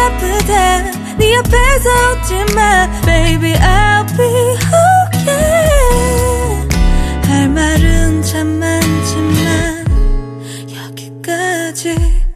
아플 때 네 앞에서 웃지 마 Baby I'll be